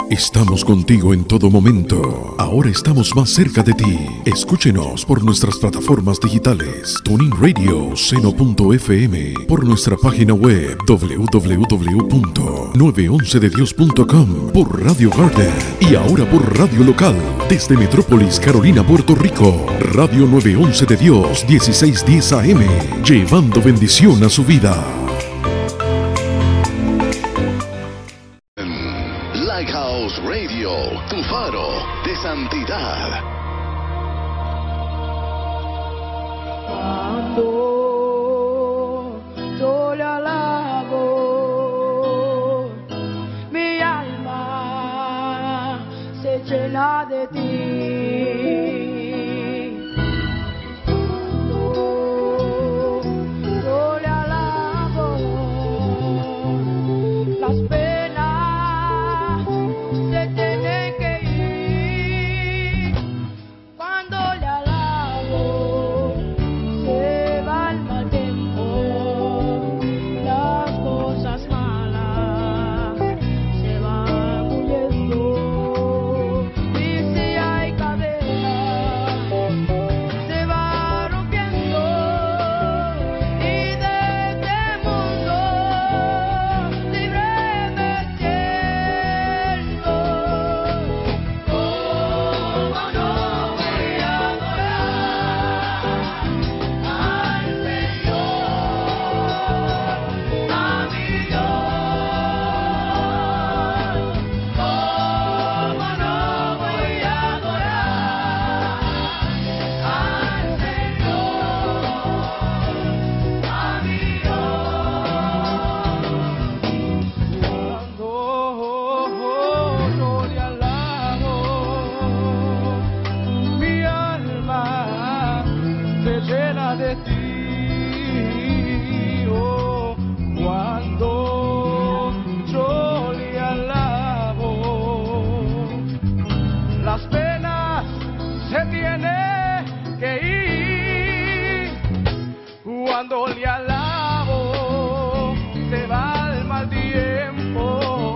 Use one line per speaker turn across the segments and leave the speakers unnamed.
Estamos contigo en todo momento. Ahora estamos más cerca de ti. Escúchenos por nuestras plataformas digitales, TuneIn Radio, Seno.fm, por nuestra página web www.911dedios.com, por Radio Garden y ahora por Radio Local desde Metrópolis, Carolina, Puerto Rico. Radio 911 de Dios, 1610 AM, llevando bendición a su vida.
Lighthouse Radio, tu faro de santidad.
Cuando yo le alabo, mi alma se llena de ti. Cuando yo le alabo, las penas se tienen que ir. Cuando le alabo, se va el mal tiempo, las cosas malas se van huyendo. Y si hay cadenas, se va rompiendo. Y de este mundo libre me siento. ¿Cómo no voy a adorar al Señor, a mi Dios? ¿Cómo no voy a adorar al Señor, a mi Cuando yo le alabo, mi alma se llena de ti. Oh, cuando yo le alabo, las penas se tienen que ir. Cuando le alabo, se va el mal tiempo,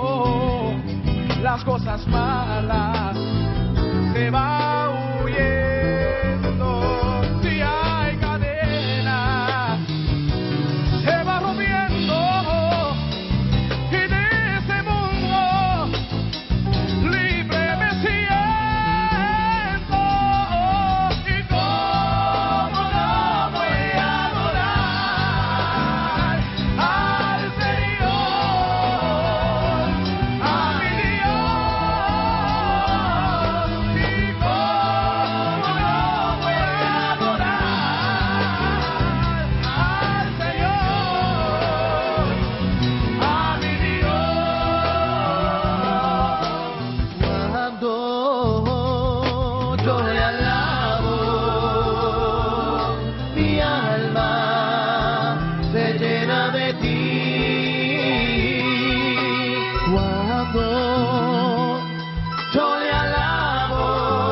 las cosas malas se van huyendo. Si hay cadenas, se va rompiendo. Y de ese mundo libre me siento. Y cómo no voy a adorar al Señor, a mi Dios. Y cómo no voy a adorar al Señor, a mi Dios. Cuando yo le alabo, mi alma se llena de ti. Cuando yo le alabo,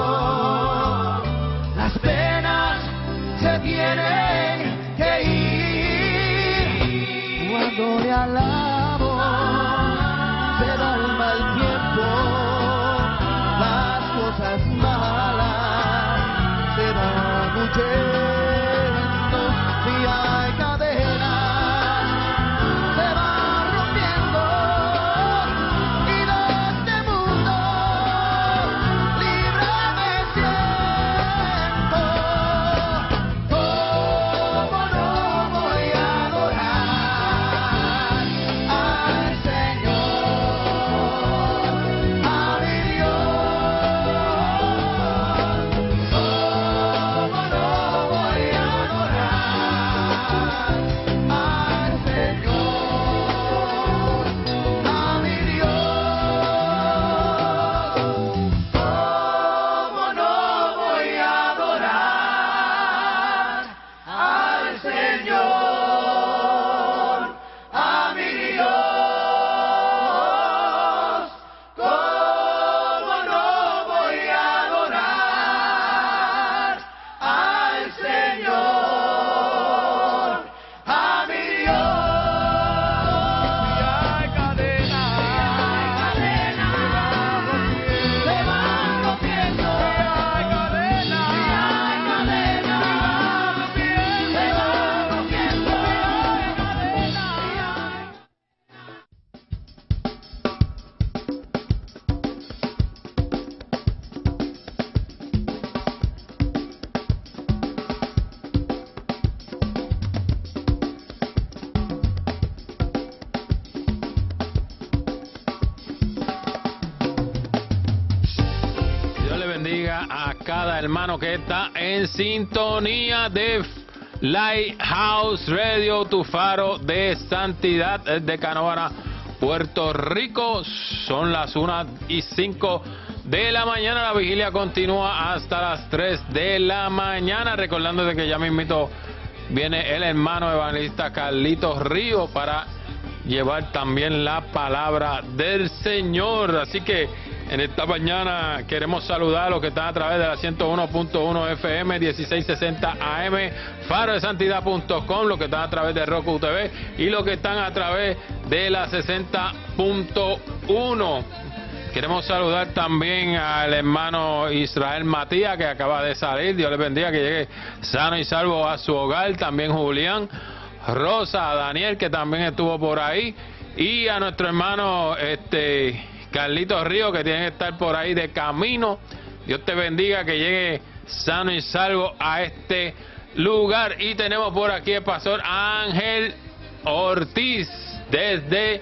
las penas se tienen que ir. Cuando le alabo, se va el mal tiempo, las cosas malas se van huyendo. Si hay cadenas, se van rompiendo. Y de este mundo libre me siento. ¿Cómo no voy a adorar al Señor, a mi Dios? ¿Cómo no
a cada hermano que está en sintonía de Lighthouse Radio, tu faro de santidad, de Canóvana, Puerto Rico. Son las 1:05 de la mañana. La vigilia continúa hasta las 3 de la mañana. Recordándote que ya mismito viene el hermano evangelista Carlitos Río para llevar también la palabra del Señor. Así que en esta mañana queremos saludar a los que están a través de la 101.1 FM, 1660 AM, farodesantidad.com, los que están a través de Roku TV y los que están a través de la 60.1. Queremos saludar también al hermano Israel Matías, que acaba de salir. Dios le bendiga, que llegue sano y salvo a su hogar. También Julián, Rosa, Daniel, que también estuvo por ahí, y a nuestro hermano Carlitos Río, que tiene que estar por ahí de camino. Dios te bendiga, que llegue sano y salvo a este lugar. Y tenemos por aquí el pastor Ángel Ortiz desde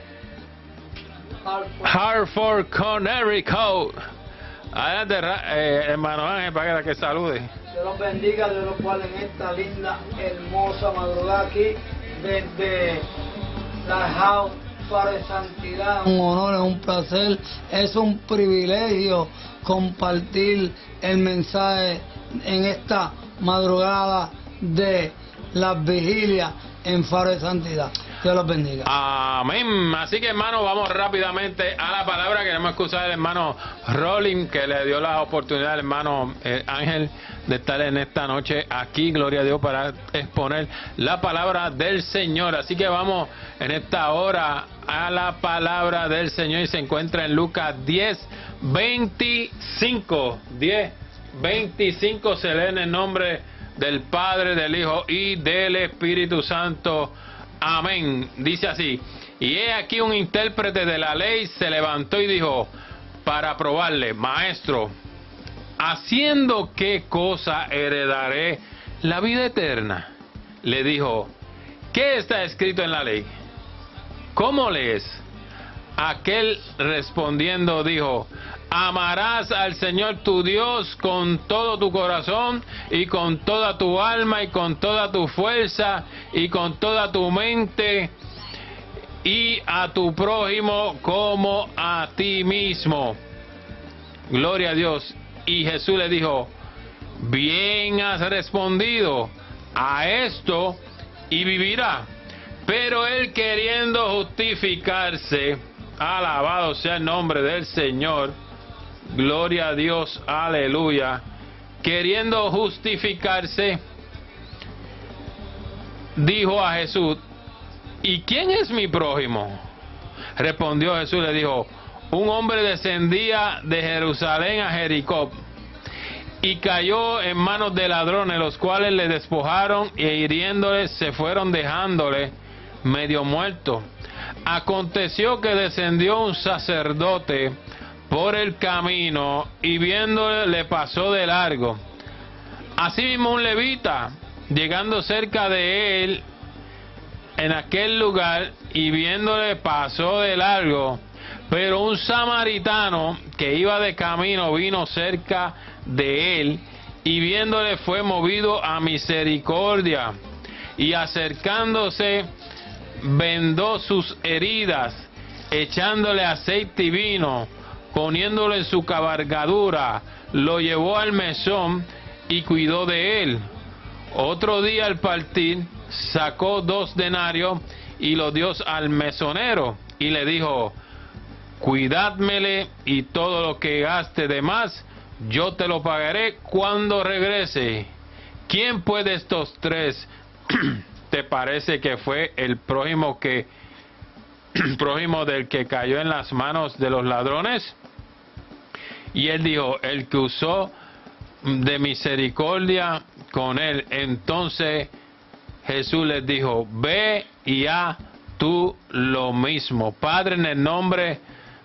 Hartford, Connecticut. Adelante, hermano Ángel, para que salude.
Dios los bendiga, Dios los guarde en esta linda, hermosa madrugada aquí desde la house para de santidad. Un honor, es un placer, es un privilegio compartir el mensaje en esta madrugada de las vigilias en Faro de Santidad. Dios los bendiga.
Amén. Así que, hermano, vamos rápidamente a la palabra. Queremos excusar al hermano Rolling, que le dio la oportunidad al hermano Ángel de estar en esta noche aquí, gloria a Dios, para exponer la palabra del Señor. Así que vamos en esta hora a la palabra del Señor, y se encuentra en Lucas 10:25. 10:25 se lee en el nombre del Padre, del Hijo y del Espíritu Santo. Amén. Dice así: y he aquí un intérprete de la ley se levantó y dijo para probarle: Maestro, ¿haciendo qué cosa heredaré la vida eterna? Le dijo: ¿qué está escrito en la ley? ¿Cómo lees? Aquel respondiendo dijo: amarás al Señor tu Dios con todo tu corazón y con toda tu alma y con toda tu fuerza y con toda tu mente, y a tu prójimo como a ti mismo. Gloria a Dios. Y Jesús le dijo: bien has respondido, a esto y vivirá. Pero él, queriendo justificarse, alabado sea el nombre del Señor, gloria a Dios, aleluya, queriendo justificarse, dijo a Jesús: ¿y quién es mi prójimo? Respondió Jesús, le dijo: un hombre descendía de Jerusalén a Jericó y cayó en manos de ladrones, los cuales le despojaron e hiriéndole se fueron, dejándole medio muerto. Aconteció que descendió un sacerdote por el camino y viéndole le pasó de largo. Asimismo un levita, llegando cerca de él en aquel lugar y viéndole pasó de largo. Pero un samaritano que iba de camino vino cerca de él y viéndole fue movido a misericordia, y acercándose vendó sus heridas, echándole aceite y vino, poniéndolo en su cabalgadura, lo llevó al mesón y cuidó de él. Otro día al partir sacó 2 denarios y los dio al mesonero y le dijo: cuidádmele, y todo lo que gaste de más yo te lo pagaré cuando regrese. ¿Quién pues de estos 3 te parece que fue el prójimo del que cayó en las manos de los ladrones? Y él dijo: el que usó de misericordia con él. Entonces Jesús les dijo: ve y haz tú lo mismo. Padre, en el nombre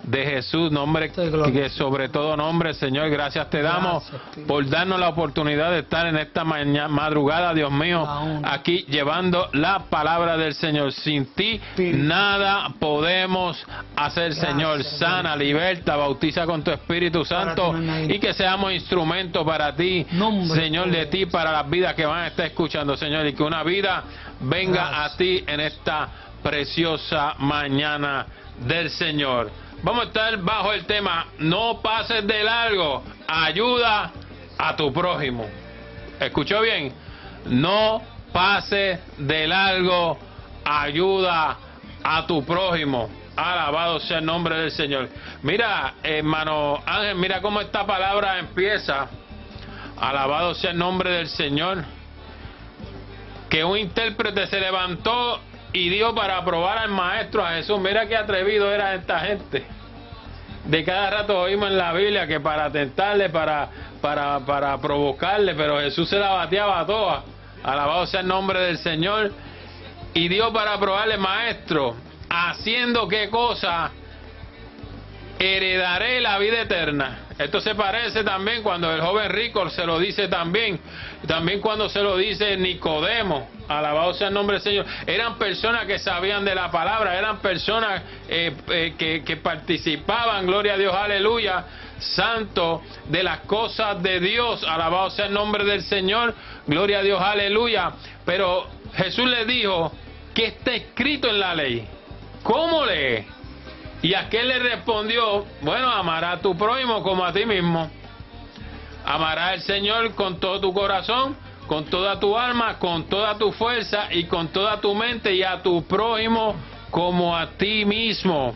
de Jesús, nombre que sobre todo nombre, Señor, gracias te damos por darnos la oportunidad de estar en esta madrugada, Dios mío, aquí llevando la palabra del Señor. Sin ti nada podemos hacer, Señor. Sana, liberta, bautiza con tu Espíritu Santo y que seamos instrumentos para ti, Señor, de ti, para las vidas que van a estar escuchando, Señor, y que una vida venga a ti en esta preciosa mañana del Señor. Vamos a estar bajo el tema: no pases de largo, ayuda a tu prójimo. ¿Escuchó bien? No pases de largo, ayuda a tu prójimo. Alabado sea el nombre del Señor. Mira, hermano Ángel, mira cómo esta palabra empieza. Alabado sea el nombre del Señor. Que un intérprete se levantó y dio para probar al maestro, a Jesús. Mira qué atrevido era esta gente. De cada rato oímos en la Biblia que para tentarle, para provocarle, pero Jesús se la bateaba a todas. Alabado sea el nombre del Señor. Y dio para probarle, maestro, haciendo qué cosa heredaré la vida eterna. Esto se parece también cuando el joven rico se lo dice también cuando se lo dice Nicodemo. Alabado sea el nombre del Señor. Eran personas que sabían de la palabra, eran personas que participaban, gloria a Dios, aleluya, santo, de las cosas de Dios. Alabado sea el nombre del Señor, gloria a Dios, aleluya. Pero Jesús le dijo, ¿qué está escrito en la ley? ¿Cómo lee? Y aquel le respondió, bueno, amarás a tu prójimo como a ti mismo. Amarás al Señor con todo tu corazón, con toda tu alma, con toda tu fuerza y con toda tu mente, y a tu prójimo como a ti mismo.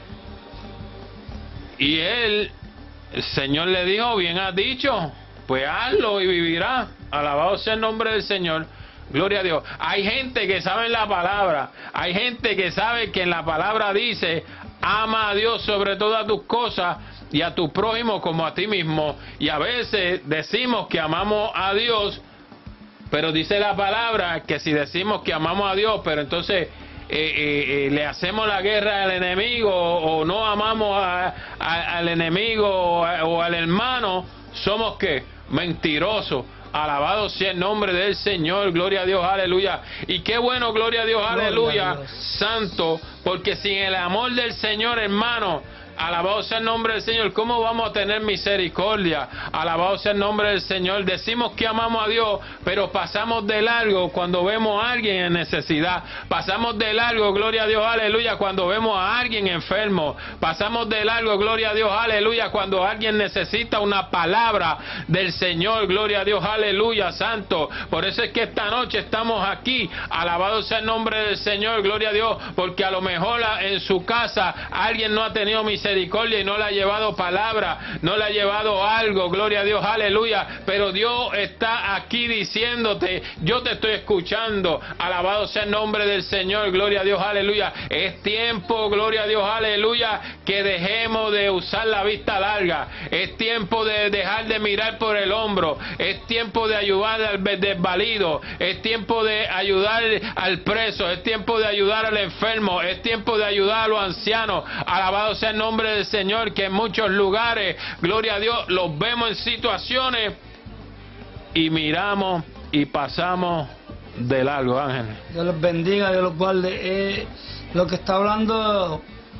Y el Señor le dijo, bien has dicho, pues hazlo y vivirás. Alabado sea el nombre del Señor. Gloria a Dios. Hay gente que sabe la palabra. Hay gente que sabe que en la palabra dice, ama a Dios sobre todas tus cosas y a tu prójimo como a ti mismo. Y a veces decimos que amamos a Dios, pero dice la palabra que si decimos que amamos a Dios, pero entonces le hacemos la guerra al enemigo, o no amamos al enemigo o al hermano, somos ¿qué? Mentirosos. Alabado sea el nombre del Señor, gloria a Dios, aleluya. Y qué bueno, gloria a Dios, aleluya, santo, porque sin el amor del Señor, hermano, alabado sea el nombre del Señor, ¿cómo vamos a tener misericordia? Alabado sea el nombre del Señor. Decimos que amamos a Dios, pero pasamos de largo cuando vemos a alguien en necesidad. Pasamos de largo, gloria a Dios, aleluya, cuando vemos a alguien enfermo. Pasamos de largo, gloria a Dios, aleluya, cuando alguien necesita una palabra del Señor, gloria a Dios, aleluya, santo. Por eso es que esta noche estamos aquí, alabado sea el nombre del Señor, gloria a Dios, porque a lo mejor en su casa alguien no ha tenido misericordia y no le ha llevado palabra, no le ha llevado algo, gloria a Dios, aleluya, pero Dios está aquí diciéndote, yo te estoy escuchando, alabado sea el nombre del Señor, gloria a Dios, aleluya. Es tiempo, gloria a Dios, aleluya, que dejemos de usar la vista larga, es tiempo de dejar de mirar por el hombro, es tiempo de ayudar al desvalido, es tiempo de ayudar al preso, es tiempo de ayudar al enfermo, es tiempo de ayudar a los ancianos, alabado sea el nombre del Señor, que en muchos lugares, gloria a Dios, los vemos en situaciones y miramos y pasamos de largo, Ángel.
Dios los bendiga, Dios los guarde. Lo que está hablando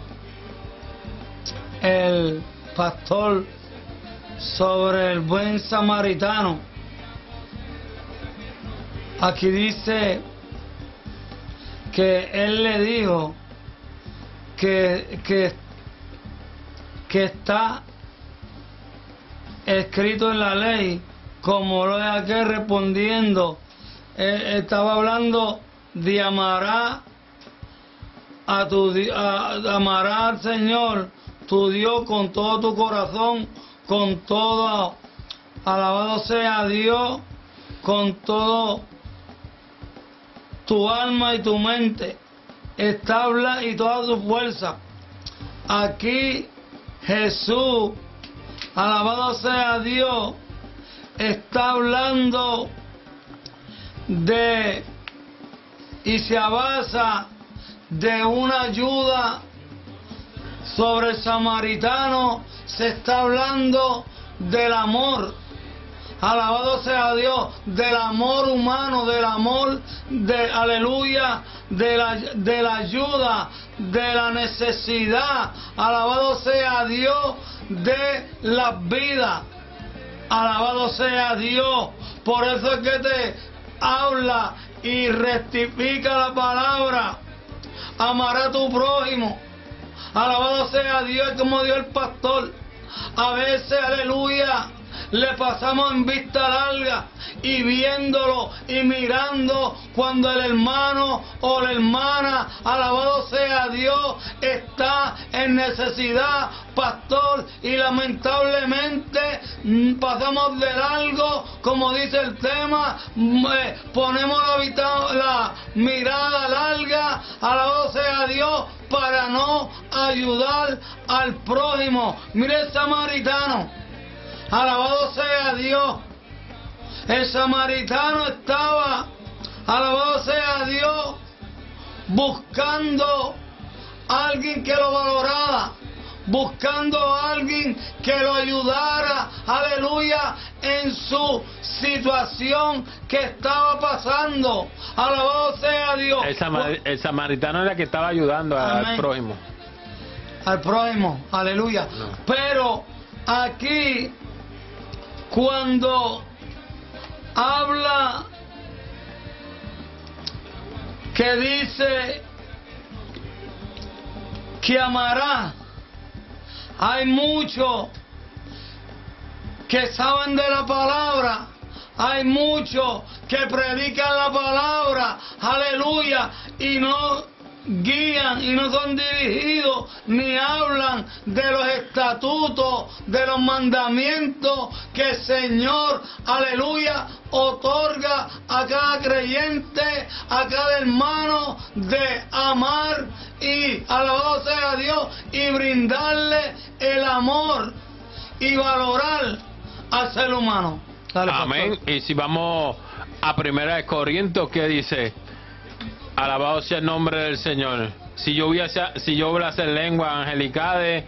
el pastor sobre el buen samaritano, aquí dice que él le dijo que está escrito en la ley, como lo de aquel respondiendo, estaba hablando de amará al Señor tu Dios con todo tu corazón, con todo, alabado sea Dios, con todo tu alma y tu mente, estable y toda tu fuerza. Aquí Jesús, alabado sea Dios, está hablando de y se basa de una ayuda Sobre el samaritano se está hablando del amor. Alabado sea Dios, del amor humano, del amor de, aleluya, de la ayuda, de la necesidad. Alabado sea Dios, de las vidas. Alabado sea Dios. Por eso es que te habla y rectifica la palabra. Amará a tu prójimo. Alabado sea Dios, como dijo el pastor. A veces, aleluya, le pasamos en vista larga y viéndolo y mirando cuando el hermano o la hermana, alabado sea Dios, está en necesidad, pastor, y lamentablemente pasamos de largo, como dice el tema, ponemos la mirada larga, alabado sea Dios, para no ayudar al prójimo. Mire el samaritano, alabado sea Dios. El samaritano estaba, alabado sea Dios, buscando a alguien que lo valorara, buscando a alguien que lo ayudara, aleluya, en su situación que estaba pasando. Alabado sea Dios.
El samaritano era el que estaba ayudando al prójimo.
Al prójimo, aleluya. No. Pero aquí, cuando habla que dice que amará, hay muchos que saben de la palabra, hay muchos que predican la palabra, aleluya, y no guían y no son dirigidos ni hablan de los estatutos, de los mandamientos que el Señor, aleluya, otorga a cada creyente, a cada hermano, de amar y, alabado sea Dios, y brindarle el amor y valorar al ser humano. Dale,
amén. Pastor. Y si vamos a 1 Corintios, ¿qué dice? Alabado sea el nombre del Señor. Si yo hablase en lengua angelicales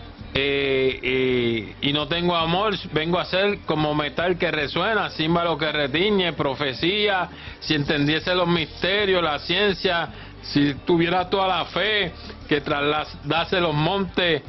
y no tengo amor, vengo a ser como metal que resuena, címbalo que retiñe, profecía, si entendiese los misterios, la ciencia, si tuviera toda la fe que trasladase los montes,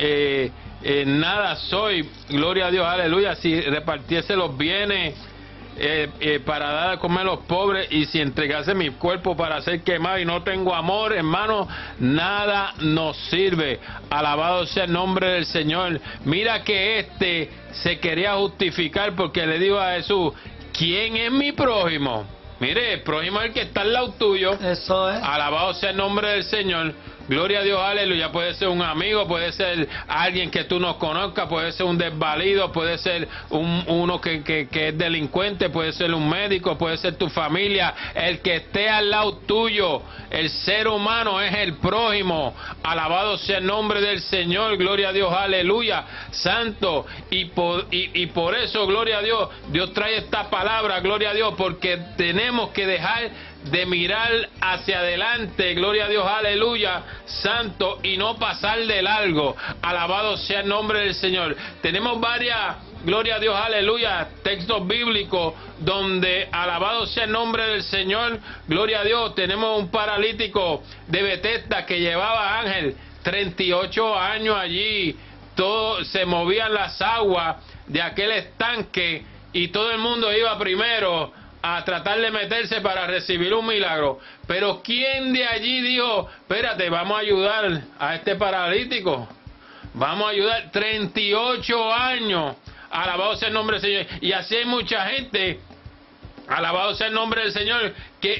nada soy, gloria a Dios, aleluya, si repartiese los bienes para dar a comer a los pobres, y si entregase mi cuerpo para ser quemado y no tengo amor, hermano, nada nos sirve. Alabado sea el nombre del Señor. Mira que se quería justificar porque le dijo a Jesús: ¿quién es mi prójimo? Mire, el prójimo es el que está al lado tuyo.
Eso es.
Alabado sea el nombre del Señor. Gloria a Dios, aleluya. Puede ser un amigo, puede ser alguien que tú no conozcas, puede ser un desvalido, puede ser uno que es delincuente, puede ser un médico, puede ser tu familia. El que esté al lado tuyo, el ser humano es el prójimo. Alabado sea el nombre del Señor. Gloria a Dios, aleluya. Santo. Y por eso, gloria a Dios, Dios trae esta palabra, gloria a Dios, porque tenemos que dejar de mirar hacia adelante, gloria a Dios, aleluya, santo, y no pasar de largo. Alabado sea el nombre del Señor. Tenemos varias, gloria a Dios, aleluya, textos bíblicos donde, alabado sea el nombre del Señor, gloria a Dios. Tenemos un paralítico de Betesda que llevaba, Ángel, 38 años allí, todo se movían las aguas de aquel estanque y todo el mundo iba primero a tratar de meterse para recibir un milagro. Pero ¿quién de allí dijo: espérate, vamos a ayudar a este paralítico? Vamos a ayudar. 38 años. Alabado sea el nombre del Señor. Y así hay mucha gente, alabado sea el nombre del Señor,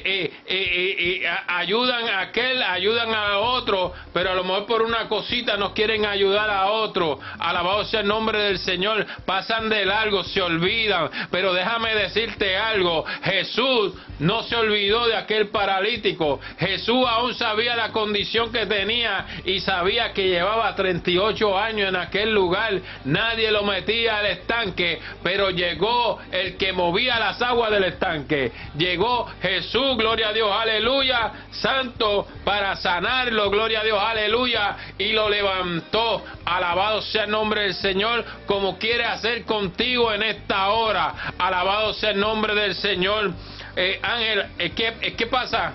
que ayudan a aquel, ayudan a otro, pero a lo mejor por una cosita no quieren ayudar a otro. Alabado sea el nombre del Señor. Pasan de largo, se olvidan. Pero déjame decirte algo: Jesús no se olvidó de aquel paralítico. Jesús aún sabía la condición que tenía y sabía que llevaba 38 años en aquel lugar. Nadie lo metía al estanque, pero llegó el que movía las aguas del estanque. Llegó Jesús, gloria a Dios, aleluya, santo, para sanarlo, gloria a Dios, aleluya, y lo levantó. Alabado sea el nombre del Señor, como quiere hacer contigo en esta hora. Alabado sea el nombre del Señor. Ángel, ¿qué pasa?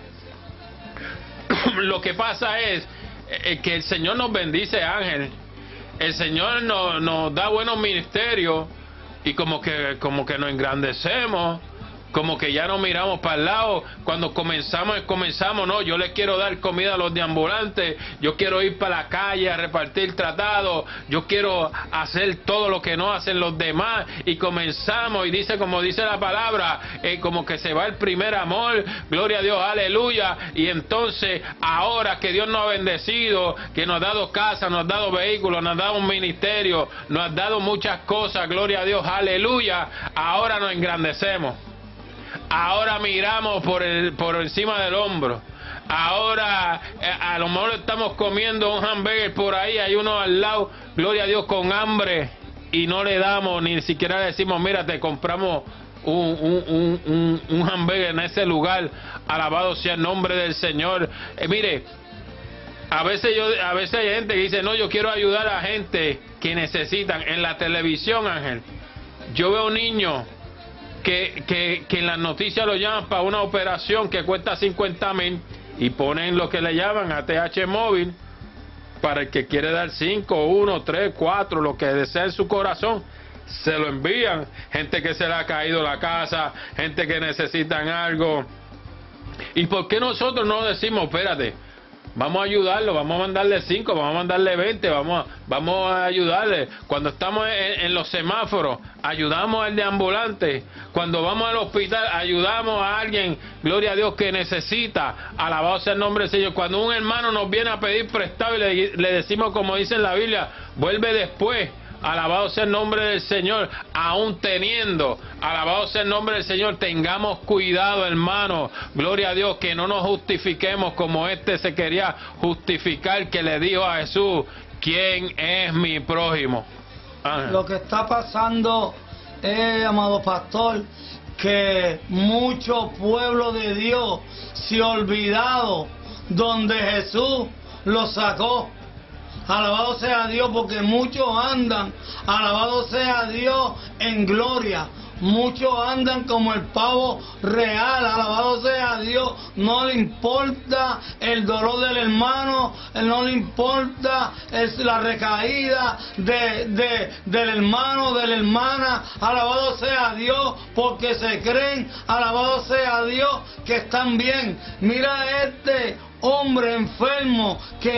Lo que pasa es que el Señor nos bendice, Ángel. El Señor nos da buenos ministerios y como que nos engrandecemos, como que ya no miramos para el lado. Cuando comenzamos, no, yo les quiero dar comida a los deambulantes, yo quiero ir para la calle a repartir tratados, yo quiero hacer todo lo que no hacen los demás, y comenzamos, y dice, como dice la palabra, como que se va el primer amor, gloria a Dios, aleluya. Y entonces, ahora que Dios nos ha bendecido, que nos ha dado casa, nos ha dado vehículos, nos ha dado un ministerio, nos ha dado muchas cosas, gloria a Dios, aleluya, ahora nos engrandecemos. Ahora miramos por encima del hombro. Ahora a lo mejor estamos comiendo un hamburger por ahí, hay uno al lado, gloria a Dios, con hambre, y no le damos, ni siquiera le decimos, mira, te compramos un hamburger en ese lugar. Alabado sea el nombre del Señor. Mire, a veces hay gente que dice, no, yo quiero ayudar a gente que necesitan. En la televisión, Ángel, yo veo niños que en las noticias lo llaman para una operación que cuesta 50,000 y ponen lo que le llaman ATH móvil para el que quiere dar 5, 1, 3, 4, lo que desea en su corazón, se lo envían. Gente que se le ha caído la casa, gente que necesitan algo. ¿Y por qué nosotros no decimos, espérate, vamos a ayudarlo, vamos a mandarle 5, vamos a mandarle 20, vamos a ayudarle? Cuando estamos en los semáforos, ayudamos al deambulante. Cuando vamos al hospital, ayudamos a alguien, gloria a Dios, que necesita. Alabado sea el nombre del Señor. Cuando un hermano nos viene a pedir prestado y le decimos, como dice en la Biblia, vuelve después. Alabado sea el nombre del Señor, aún teniendo, alabado sea el nombre del Señor, tengamos cuidado, hermano, gloria a Dios, que no nos justifiquemos como se quería justificar, que le dijo a Jesús, ¿quién es mi prójimo?
Lo que está pasando es, amado pastor, que mucho pueblo de Dios se ha olvidado donde Jesús lo sacó. Alabado sea Dios, porque muchos andan, alabado sea Dios, en gloria. Muchos andan como el pavo real, alabado sea Dios. No le importa el dolor del hermano, no le importa la recaída del hermano, de la hermana, alabado sea Dios, porque se creen, alabado sea Dios, que están bien. Mira este hombre enfermo, que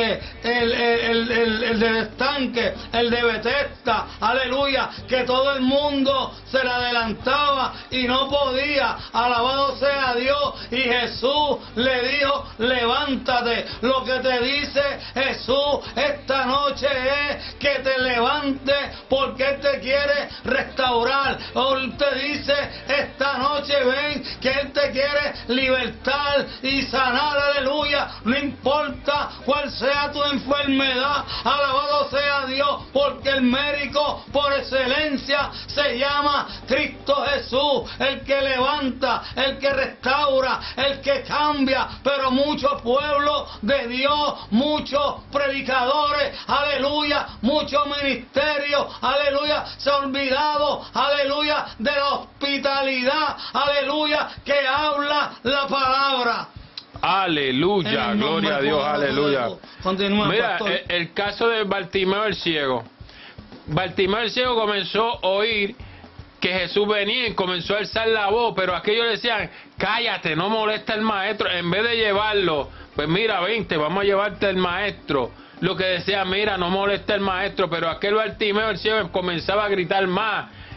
el del estanque, el de Betesda, aleluya, que todo el mundo se le adelantaba y no podía, alabado sea Dios, y Jesús le dijo, levántate. Lo que te dice Jesús esta noche es que te levantes, porque Él te quiere restaurar. O Él te dice esta noche, ven, que Él te quiere libertar y sanar, aleluya. No importa cuál sea tu enfermedad, alabado sea Dios, porque el médico por excelencia se llama Cristo Jesús, el que levanta, el que restaura, el que cambia. Pero muchos pueblos de Dios, muchos predicadores, aleluya, muchos ministerios, aleluya, se han olvidado, aleluya, de la hospitalidad, aleluya, que habla la palabra.
Aleluya, gloria a Dios, aleluya.
Continúa,
mira,
pastor.
el caso de Bartimeo el ciego. Bartimeo el ciego comenzó a oír que Jesús venía y comenzó a alzar la voz, pero aquellos le decían, cállate, no molesta el maestro. En vez de llevarlo, pues mira, vente, vamos a llevarte al maestro. Lo que decía, mira, no molesta el maestro, pero aquel Bartimeo el ciego comenzaba a gritar más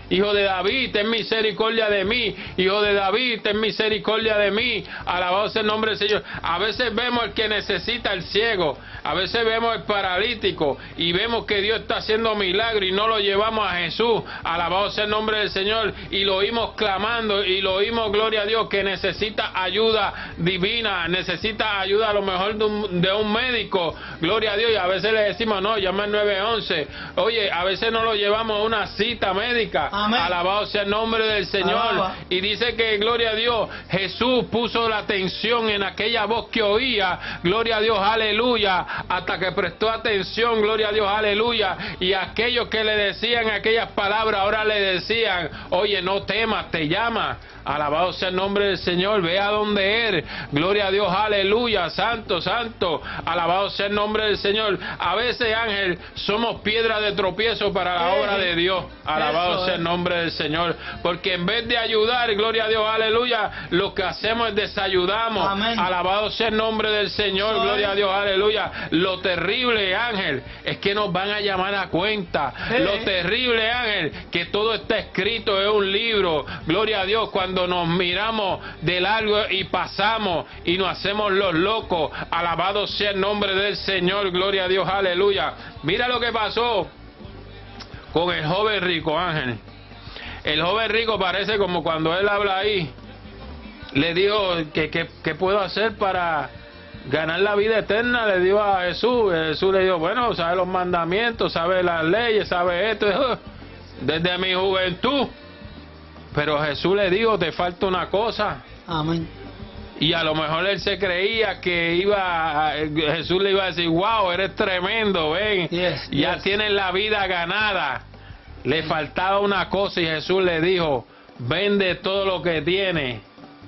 Hijo de David, ten misericordia de mí. Hijo de David, ten misericordia de mí. Alabado sea el nombre del Señor. A veces vemos el que necesita, el ciego. A veces vemos el paralítico y vemos que Dios está haciendo milagros y no lo llevamos a Jesús. Alabado sea el nombre del Señor. Y lo oímos clamando y lo oímos, gloria a Dios, que necesita ayuda divina, necesita ayuda a lo mejor de un médico. Gloria a Dios. Y a veces le decimos, no, llama al 911. Oye, a veces no lo llevamos a una cita médica.
Amén.
Alabado sea el nombre del Señor.
Alaba.
Y dice que, gloria a Dios, Jesús puso la atención en aquella voz que oía, gloria a Dios, aleluya, hasta que prestó atención, gloria a Dios, aleluya. Y aquellos que le decían aquellas palabras, ahora le decían, oye, no temas, te llama. Alabado sea el nombre del Señor, ve a donde Él, gloria a Dios, aleluya, santo, santo, alabado sea el nombre del Señor. A veces, Ángel, somos piedra de tropiezo para la obra de Dios, alabado sea el nombre del Señor, porque en vez de ayudar, gloria a Dios, aleluya, lo que hacemos es desayudamos.
Amén.
Alabado sea el nombre del Señor, gloria a Dios, aleluya. Lo terrible, Ángel, es que nos van a llamar a cuenta. Lo terrible, Ángel, que todo está escrito en un libro, gloria a Dios. Cuando nos miramos de largo y pasamos y nos hacemos los locos, alabado sea el nombre del Señor, gloria a Dios, aleluya. Mira lo que pasó con el joven rico, Ángel. El joven rico parece como cuando él habla ahí, le dijo, ¿qué puedo hacer para ganar la vida eterna? Le dijo a Jesús. Jesús le dijo, bueno, sabe los mandamientos, sabe las leyes, sabe esto, desde mi juventud. Pero Jesús le dijo, te falta una cosa.
Amén.
Y a lo mejor él se creía que Jesús le iba a decir, wow, eres tremendo, ven, ya tienes la vida ganada. Le faltaba una cosa y Jesús le dijo, vende todo lo que tienes,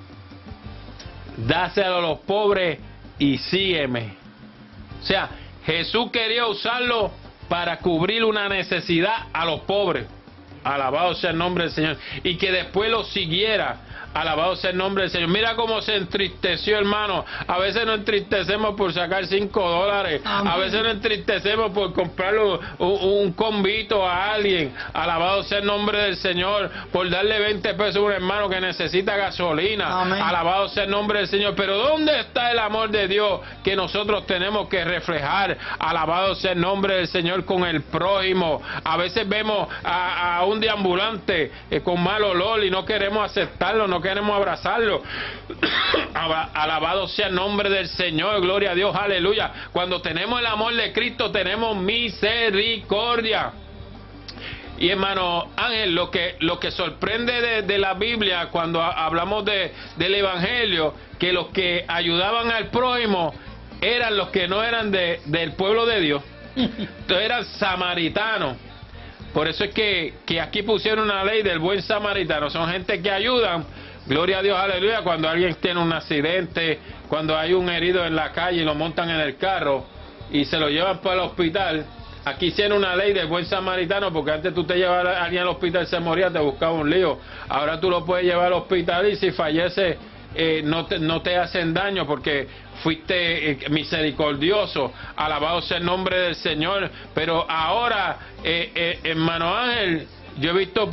dáselo a los pobres y sígueme. O sea, Jesús quería usarlo para cubrir una necesidad a los pobres. Alabado sea el nombre del Señor. Y que después lo siguiera. Alabado sea el nombre del Señor. Mira cómo se entristeció, hermano. A veces nos entristecemos por sacar $5.
Amén.
A veces nos entristecemos por comprarle un convito a alguien. Alabado sea el nombre del Señor. Por darle 20 pesos a un hermano que necesita gasolina.
Amén.
Alabado sea el nombre del Señor. Pero ¿dónde está el amor de Dios que nosotros tenemos que reflejar? Alabado sea el nombre del Señor con el prójimo. A veces vemos a un deambulante con mal olor y no queremos aceptarlo, no queremos abrazarlo. Alabado sea el nombre del Señor, gloria a Dios, aleluya. Cuando tenemos el amor de Cristo tenemos misericordia. Y hermano Ángel, lo que sorprende de la Biblia cuando hablamos del Evangelio, que los que ayudaban al prójimo eran los que no eran del pueblo de Dios. Entonces eran samaritanos. Por eso es que aquí pusieron una ley del buen samaritano. Son gente que ayudan, gloria a Dios, aleluya, cuando alguien tiene un accidente, cuando hay un herido en la calle y lo montan en el carro y se lo llevan para el hospital. Aquí hicieron una ley del buen samaritano, porque antes tú te llevabas a alguien al hospital, se moría, te buscaba un lío. Ahora tú lo puedes llevar al hospital y si fallece no te hacen daño porque fuiste misericordioso. Alabado sea el nombre del Señor. Pero ahora, hermano Ángel, yo he visto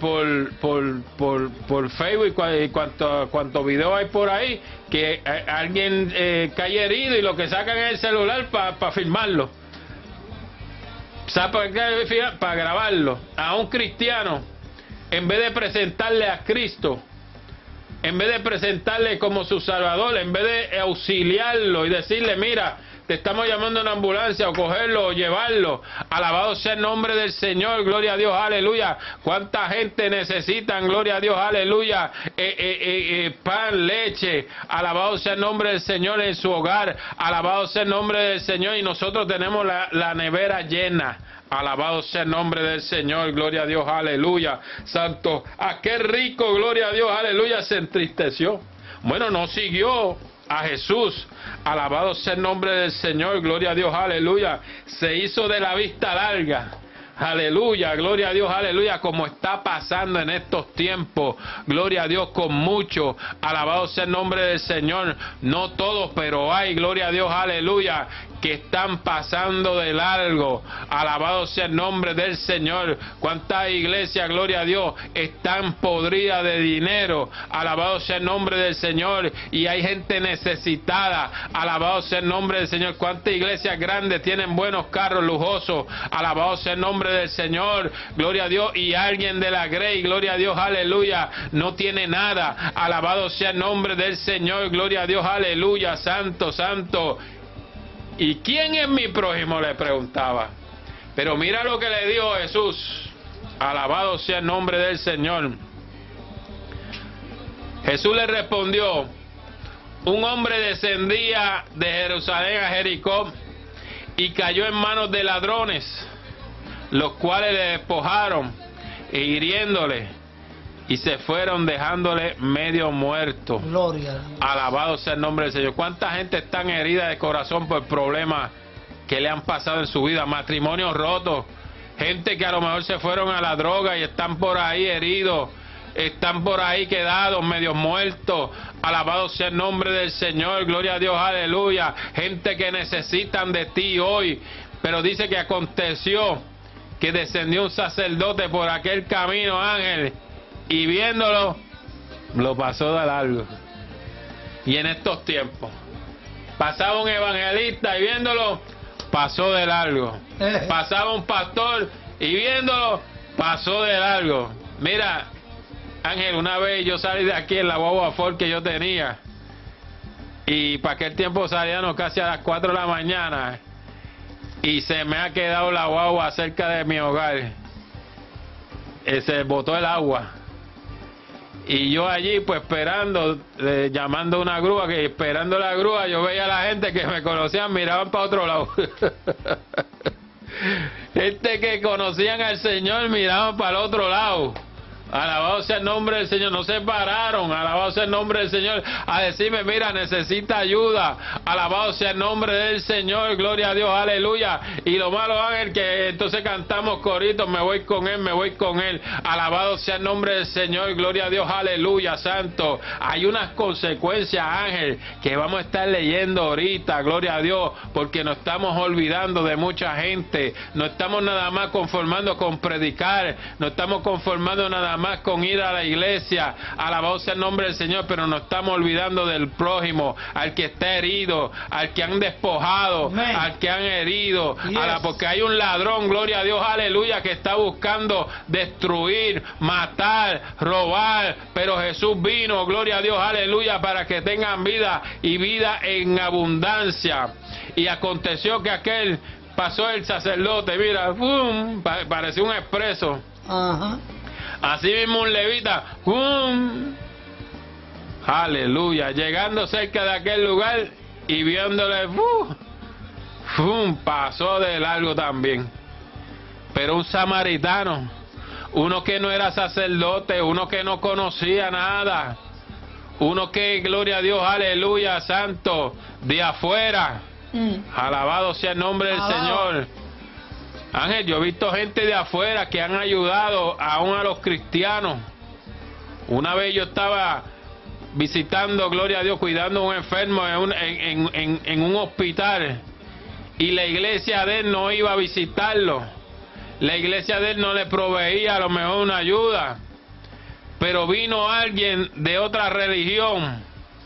por Facebook y cuántos videos hay por ahí que alguien cae herido y lo que sacan es el celular para filmarlo. ¿Sabes para grabarlo? A un cristiano, en vez de presentarle a Cristo, en vez de presentarle como su Salvador, en vez de auxiliarlo y decirle, mira, te estamos llamando a una ambulancia, o cogerlo o llevarlo. Alabado sea el nombre del Señor, gloria a Dios, aleluya. Cuánta gente necesitan, gloria a Dios, aleluya, pan, leche. Alabado sea el nombre del Señor en su hogar. Alabado sea el nombre del Señor, y nosotros tenemos la nevera llena. Alabado sea el nombre del Señor, gloria a Dios, aleluya. Santo, aquel rico, gloria a Dios, aleluya, se entristeció. Bueno, no siguió a Jesús. Alabado sea el nombre del Señor, gloria a Dios, aleluya. Se hizo de la vista larga. Aleluya, gloria a Dios, aleluya, como está pasando en estos tiempos, gloria a Dios, con mucho, alabado sea el nombre del Señor, no todos, pero hay, gloria a Dios, aleluya, que están pasando de largo. Alabado sea el nombre del Señor. Cuántas iglesias, gloria a Dios, están podridas de dinero. Alabado sea el nombre del Señor. Y hay gente necesitada. Alabado sea el nombre del Señor. Cuántas iglesias grandes tienen buenos carros lujosos. Alabado sea el nombre del Señor. Gloria a Dios. Y alguien de la Grey, gloria a Dios, aleluya, no tiene nada. Alabado sea el nombre del Señor. Gloria a Dios, aleluya. Santo, santo. ¿Y quién es mi prójimo?, le preguntaba. Pero mira lo que le dijo Jesús. Alabado sea el nombre del Señor. Jesús le respondió: un hombre descendía de Jerusalén a Jericó y cayó en manos de ladrones, los cuales le despojaron e hiriéndole, y se fueron dejándole medio muerto.
Gloria.
Alabado sea el nombre del Señor. ¿Cuánta gente está herida de corazón por problemas que le han pasado en su vida? Matrimonios rotos, gente que a lo mejor se fueron a la droga y están por ahí heridos, están por ahí quedados, medios muertos. Alabado sea el nombre del Señor. Gloria a Dios, aleluya. Gente que necesitan de ti hoy. Pero dice que aconteció que descendió un sacerdote por aquel camino, Ángel, y viéndolo, lo pasó de largo. Y en estos tiempos pasaba un evangelista y viéndolo, pasó de largo. Pasaba un pastor y viéndolo, pasó de largo. Mira, Ángel, una vez yo salí de aquí en la guagua Ford que yo tenía, y para aquel tiempo salíamos casi a las 4 de la mañana, y se me ha quedado la guagua cerca de mi hogar. Se botó el agua. Y yo allí, pues esperando, llamando a una grúa, que esperando la grúa, yo veía a la gente que me conocían, miraban para otro lado. Gente que conocían al Señor, miraban para el otro lado. Alabado sea el nombre del Señor. No se pararon, alabado sea el nombre del Señor, a decirme: mira, necesita ayuda. Alabado sea el nombre del Señor, gloria a Dios, aleluya. Y lo malo, Ángel, que entonces cantamos coritos: me voy con él, me voy con él. Alabado sea el nombre del Señor, gloria a Dios, aleluya, santo. Hay unas consecuencias, Ángel, que vamos a estar leyendo ahorita, gloria a Dios, porque nos estamos olvidando de mucha gente. No estamos nada más conformando con predicar, no estamos conformando nada más con ir a la iglesia, alabado sea el nombre del Señor, pero nos estamos olvidando del prójimo, al que está herido, al que han despojado,
Amen.
al que han herido,
Yes.
porque hay un ladrón, gloria a Dios, aleluya, que está buscando destruir, matar, robar, pero Jesús vino, gloria a Dios, aleluya, para que tengan vida y vida en abundancia. Y aconteció que aquel pasó el sacerdote, mira, ¡pum!, parecía un expreso.
Ajá.
Así mismo un levita, ¡pum!, aleluya, llegando cerca de aquel lugar y viéndole, ¡pum!, pasó de largo también. Pero un samaritano, uno que no era sacerdote, uno que no conocía nada, uno que, gloria a Dios, aleluya, santo, de afuera, alabado sea el nombre del Señor. Ángel, yo he visto gente de afuera que han ayudado aún a los cristianos. Una vez yo estaba visitando, gloria a Dios, cuidando a un enfermo en un hospital, y la iglesia de él no iba a visitarlo. La iglesia de él no le proveía a lo mejor una ayuda, pero vino alguien de otra religión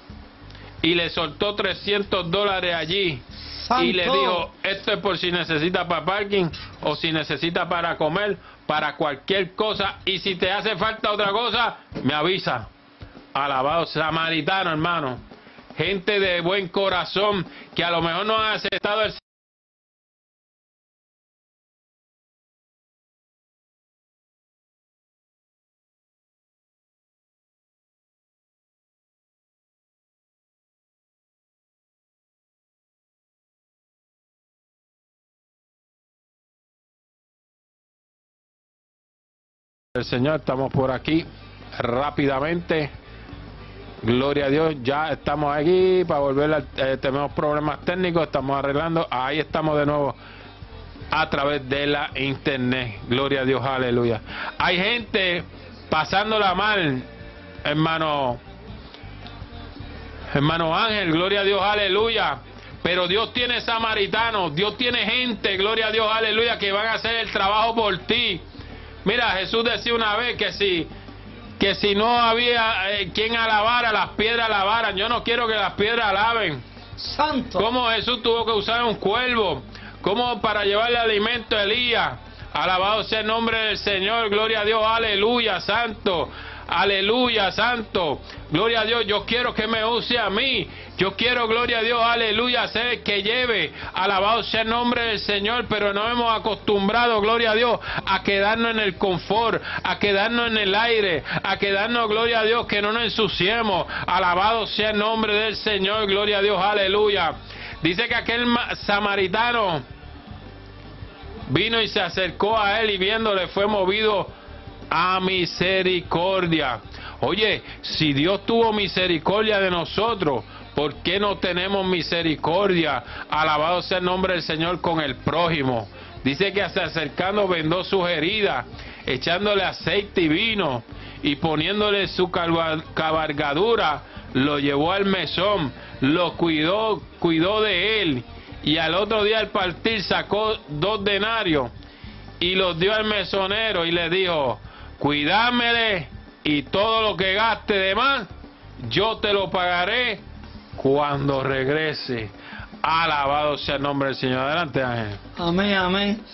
y le soltó $300 allí.
Santo.
Y le dijo: esto es por si necesita para parking o si necesita para comer, para cualquier cosa, y si te hace falta otra cosa, me avisa. Alabado, samaritano, hermano. Gente de buen corazón que a lo mejor no han aceptado el Señor. Estamos por aquí rápidamente, gloria a Dios, ya estamos aquí para volver tenemos problemas técnicos, estamos arreglando, ahí estamos de nuevo a través de la internet, gloria a Dios, aleluya. Hay gente pasándola mal, hermano Ángel, gloria a Dios, aleluya, Pero Dios tiene samaritanos, Dios tiene gente, gloria a Dios, aleluya, que van a hacer el trabajo por ti. Mira, Jesús decía una vez que si no había quien alabara, las piedras alabaran. Yo no quiero que las piedras alaben.
Santo.
Como Jesús tuvo que usar un cuervo, como para llevarle alimento a Elías. Alabado sea el nombre del Señor, gloria a Dios, aleluya, santo. Aleluya, santo. Gloria a Dios. Yo quiero que me use a mí. Yo quiero, gloria a Dios, aleluya, ser el que lleve. Alabado sea el nombre del Señor. Pero no hemos acostumbrado, gloria a Dios, a quedarnos en el confort, a quedarnos en el aire, a quedarnos, gloria a Dios, que no nos ensuciemos. Alabado sea el nombre del Señor. Gloria a Dios, aleluya. Dice que aquel samaritano vino y se acercó a él y viéndole fue movido a misericordia. Oye, si Dios tuvo misericordia de nosotros, ¿por qué no tenemos misericordia? Alabado sea el nombre del Señor con el prójimo. Dice que se acercando vendó sus heridas, echándole aceite y vino y poniéndole su cabalgadura, lo llevó al mesón, lo cuidó de él, y al otro día al partir sacó 2 denarios y los dio al mesonero y le dijo: cuídamele, y todo lo que gaste de más, yo te lo pagaré cuando regrese. Alabado sea el nombre del Señor. Adelante, Ángel.
Amén, amén.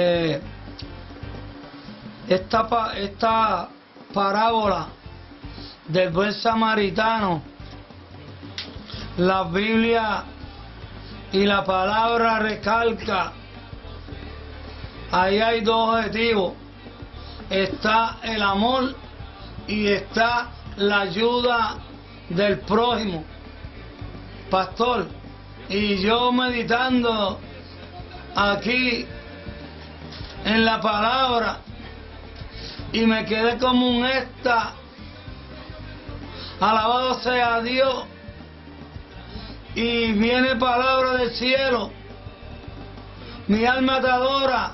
Esta parábola del buen samaritano, la Biblia y la palabra recalca, ahí hay 2 objetivos. Está el amor y está la ayuda del prójimo. Pastor, y yo meditando aquí en la palabra y me quedé como un esta. Alabado sea Dios. Y viene palabra del cielo. Mi alma te adora.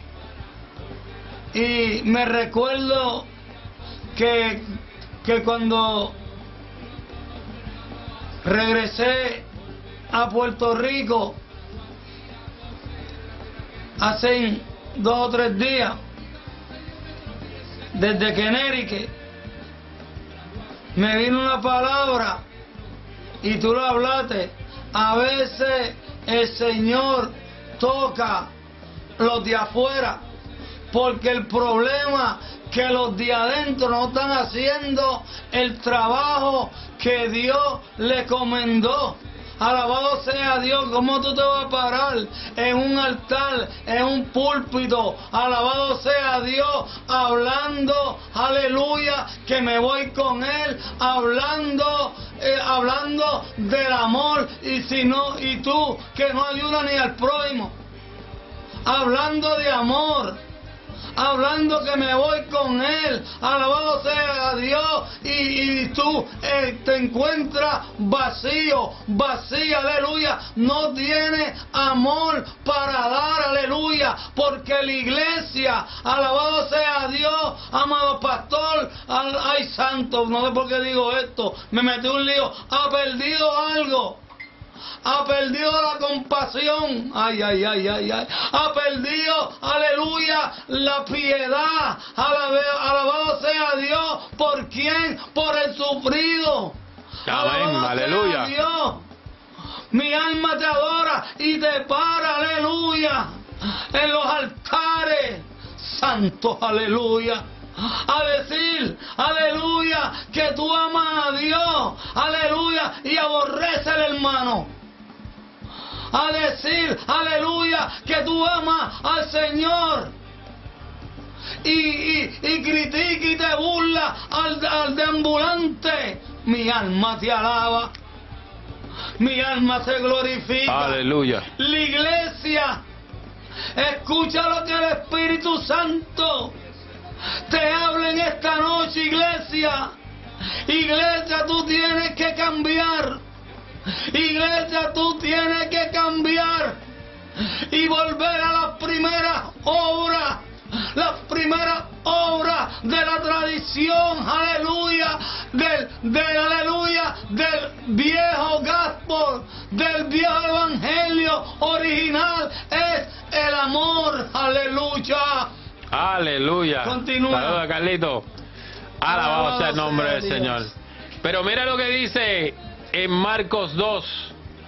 Y me recuerdo que cuando regresé a Puerto Rico hace 2 o 3 días, desde Connecticut, me vino una palabra y tú lo hablaste. A veces el Señor toca los de afuera, porque el problema que los de adentro no están haciendo el trabajo que Dios le comendó. Alabado sea Dios. ¿Cómo tú te vas a parar en un altar, en un púlpito? Alabado sea Dios, hablando, aleluya, que me voy con Él, hablando del amor, y si no, y tú que no ayudas ni al prójimo, hablando de amor, hablando que me voy con Él, alabado sea Dios, y tú te encuentras vacío, aleluya, no tiene amor para dar, aleluya, porque la iglesia, alabado sea Dios, amado pastor, ay santo, no sé por qué digo esto, me metí un lío, ha perdido algo. Ha perdido la compasión, ha perdido, aleluya, la piedad, alabado sea Dios. ¿Por quién? Por el sufrido.
Amén, aleluya.
Dios. Mi alma te adora y te para, aleluya, en los altares santos, aleluya, a decir, aleluya, que tú amas a Dios, aleluya, y aborreces al hermano. A decir, aleluya, que tú amas al Señor y critica y te burla al deambulante. Mi alma te alaba, mi alma se glorifica.
Aleluya.
La iglesia, escucha lo que el Espíritu Santo te habla en esta noche, iglesia. Iglesia, tú tienes que cambiar. Iglesia, tú tienes que cambiar y volver a las primeras obras de la tradición, aleluya, del viejo gospel, del viejo evangelio. Cristo original es el amor. Aleluya.
Aleluya.
Continúa.
Saludos, Carlito. Alabado sea el nombre del
Dios.
Señor. Pero mira lo que dice en Marcos 2.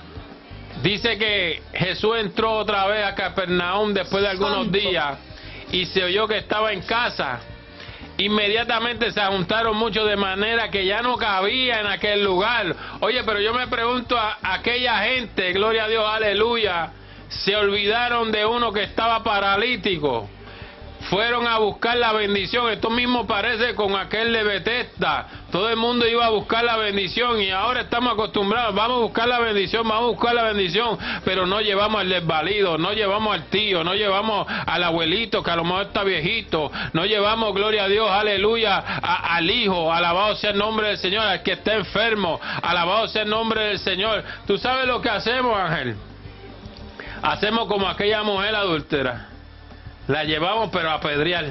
Dice que Jesús entró otra vez a Capernaum después de algunos
Santo.
días y se oyó que estaba en casa. Inmediatamente se juntaron muchos de manera que ya no cabía en aquel lugar. Oye, pero yo me pregunto a aquella gente, gloria a Dios, aleluya, se olvidaron de uno que estaba paralítico. Fueron a buscar la bendición. Esto mismo parece con aquel de Bethesda. Todo el mundo iba a buscar la bendición y ahora estamos acostumbrados. Vamos a buscar la bendición, vamos a buscar la bendición. Pero no llevamos al desvalido, no llevamos al tío, no llevamos al abuelito que a lo mejor está viejito. No llevamos, gloria a Dios, aleluya, al hijo. Alabado sea el nombre del Señor, al que está enfermo. Alabado sea el nombre del Señor. ¿Tú sabes lo que hacemos, Ángel? Hacemos como aquella mujer adúltera. La llevamos pero a apedrear.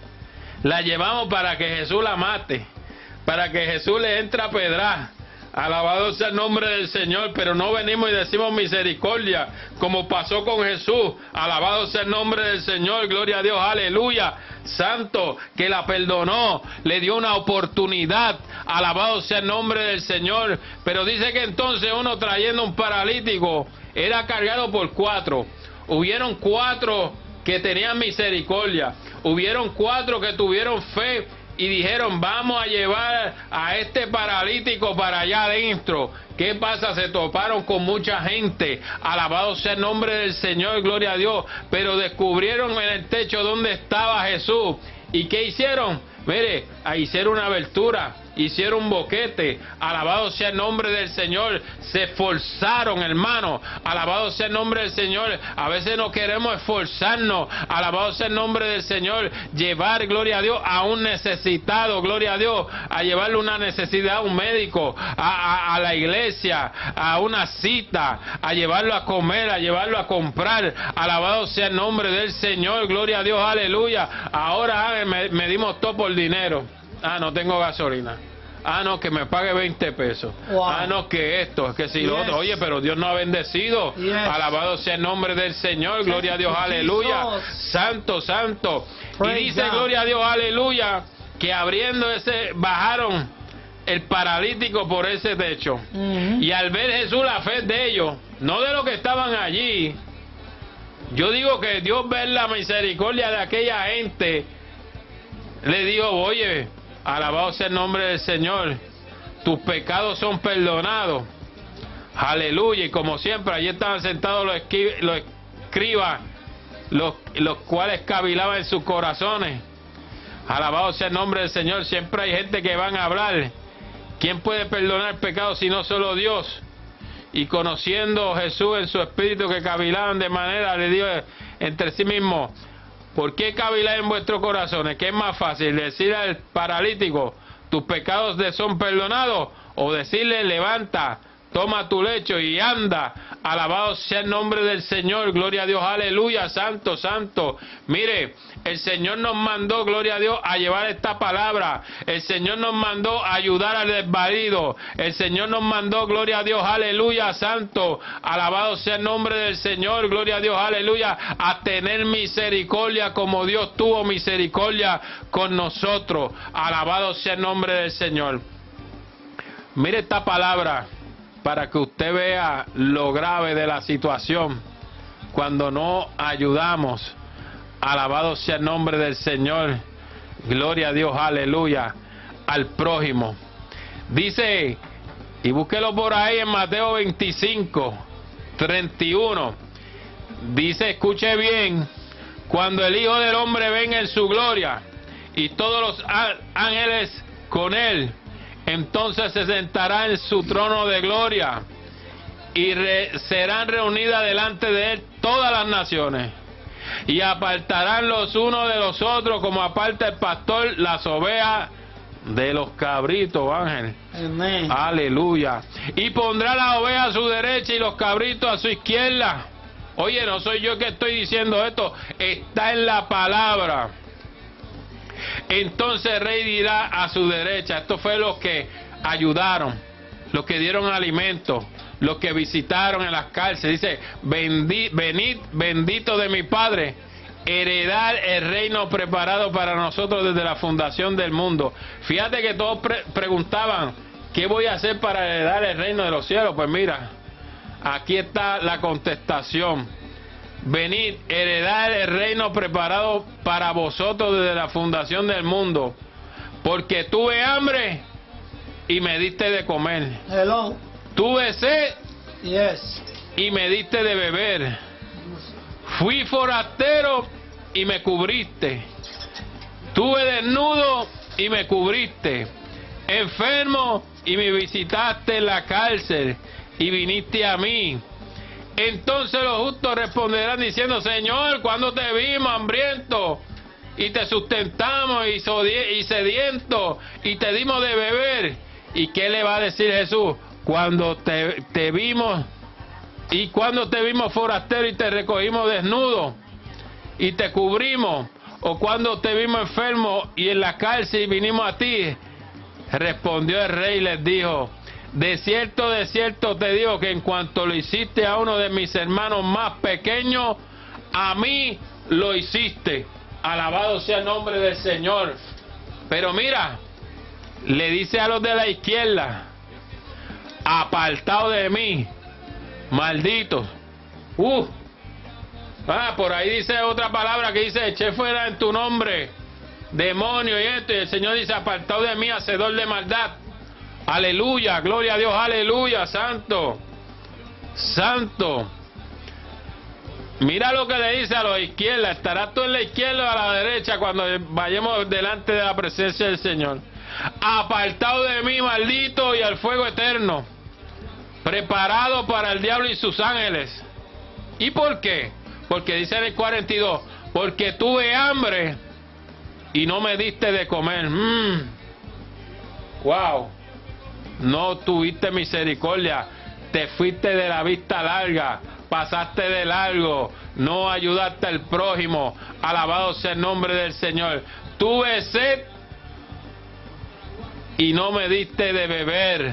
La llevamos para que Jesús la mate. Para que Jesús le entre a pedrar. Alabado sea el nombre del Señor. Pero no venimos y decimos misericordia. Como pasó con Jesús. Alabado sea el nombre del Señor. Gloria a Dios. Aleluya. Santo. Que la perdonó. Le dio una oportunidad. Alabado sea el nombre del Señor. Pero dice que entonces uno trayendo un paralítico era cargado por 4. Hubieron 4 que tenían misericordia. Hubieron 4 que tuvieron fe y dijeron, vamos a llevar a este paralítico para allá adentro. ¿Qué pasa? Se toparon con mucha gente. Alabado sea el nombre del Señor, gloria a Dios. Pero descubrieron en el techo donde estaba Jesús. ¿Y qué hicieron? Mire, hicieron una abertura, hicieron un boquete. Alabado sea el nombre del Señor. Se esforzaron, hermano. Alabado sea el nombre del Señor. A veces no queremos esforzarnos. Alabado sea el nombre del Señor. Llevar, gloria a Dios, a un necesitado, gloria a Dios, a llevarle una necesidad a un médico, a la iglesia, a una cita, a llevarlo a comer, a llevarlo a comprar. Alabado sea el nombre del Señor, gloria a Dios, aleluya. Ahora me dimos todo por dinero. No tengo gasolina. No, que me pague 20 pesos.
Wow.
No, que esto, que si lo otro. Oye, pero Dios nos ha bendecido. Alabado sea el nombre del Señor. Gloria a Dios, aleluya. Santo, santo.
Praise
y dice,
God.
gloria a Dios, aleluya, que abriendo bajaron el paralítico por ese techo. Y al ver Jesús la fe de ellos, no de los que estaban allí, yo digo que Dios ve la misericordia de aquella gente. Le dijo, oye, alabado sea el nombre del Señor, tus pecados son perdonados. Aleluya. Y como siempre, allí estaban sentados los escribas, los cuales cavilaban en sus corazones. Alabado sea el nombre del Señor. Siempre hay gente que van a hablar. ¿Quién puede perdonar pecados si no solo Dios? Y conociendo Jesús en su espíritu que cavilaban de manera, le dijo entre sí mismo, ¿por qué cavilar en vuestros corazones? ¿Qué es más fácil? ¿Decir al paralítico, tus pecados te son perdonados? ¿O decirle, levanta, toma tu lecho y anda? Alabado sea el nombre del Señor, gloria a Dios, aleluya, santo, santo. Mire, el Señor nos mandó, gloria a Dios, a llevar esta palabra. El Señor nos mandó a ayudar al desvalido. El Señor nos mandó, gloria a Dios, aleluya, santo. Alabado sea el nombre del Señor, gloria a Dios, aleluya, a tener misericordia como Dios tuvo misericordia con nosotros. Alabado sea el nombre del Señor. Mire esta palabra para que usted vea lo grave de la situación cuando no ayudamos. Alabado sea el nombre del Señor, gloria a Dios, aleluya, al prójimo. Dice, y búsquelo por ahí en Mateo 25, 31. Dice, escuche bien, cuando el Hijo del Hombre venga en su gloria y todos los ángeles con él, entonces se sentará en su trono de gloria y serán reunidas delante de él todas las naciones. Y apartarán los unos de los otros como aparta el pastor las ovejas de los cabritos, Ángel.
Amén.
Aleluya. Y pondrá las ovejas a su derecha y los cabritos a su izquierda. Oye, no soy yo que estoy diciendo esto, está en la palabra. Entonces el rey dirá a su derecha, esto fue los que ayudaron, los que dieron alimento, los que visitaron en las cárceles. Dice, venid bendito de mi Padre, heredar el reino preparado para nosotros desde la fundación del mundo. Fíjate que todos preguntaban, ¿qué voy a hacer para heredar el reino de los cielos? Pues mira, aquí está la contestación. Venid, heredar el reino preparado para vosotros desde la fundación del mundo. Porque tuve hambre y me diste de comer.
Hello.
Tuve sed
Yes.
y me diste de beber. Fui forastero y me cubriste. Tuve desnudo y me cubriste. Enfermo y me visitaste en la cárcel y viniste a mí. Entonces los justos responderán diciendo, Señor, ¿cuándo te vimos hambriento y te sustentamos y sediento y te dimos de beber? ¿Y qué le va a decir Jesús? Cuando te vimos, y cuando te vimos forastero y te recogimos desnudo y te cubrimos, o cuando te vimos enfermo y en la cárcel y vinimos a ti. Respondió el rey y les dijo, de cierto te digo que en cuanto lo hiciste a uno de mis hermanos más pequeños, a mí lo hiciste. Alabado sea el nombre del Señor. Pero mira, le dice a los de la izquierda, apartado de mí, malditos. Por ahí dice otra palabra que dice, eché fuera en tu nombre, demonio y esto. Y el Señor dice, apartado de mí, hacedor de maldad. Aleluya, gloria a Dios, aleluya, santo, santo. Mira lo que le dice a la izquierda, estarás tú en la izquierda o a la derecha cuando vayamos delante de la presencia del Señor. Apartado de mí, maldito, y al fuego eterno, preparado para el diablo y sus ángeles. ¿Y por qué? Porque dice en el 42, porque tuve hambre y no me diste de comer. Wow. No tuviste misericordia, te fuiste de la vista larga, pasaste de largo, no ayudaste al prójimo. Alabado sea el nombre del Señor. Tuve sed y no me diste de beber.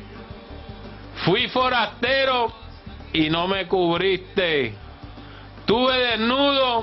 Fui forastero y no me cubriste. Tuve desnudo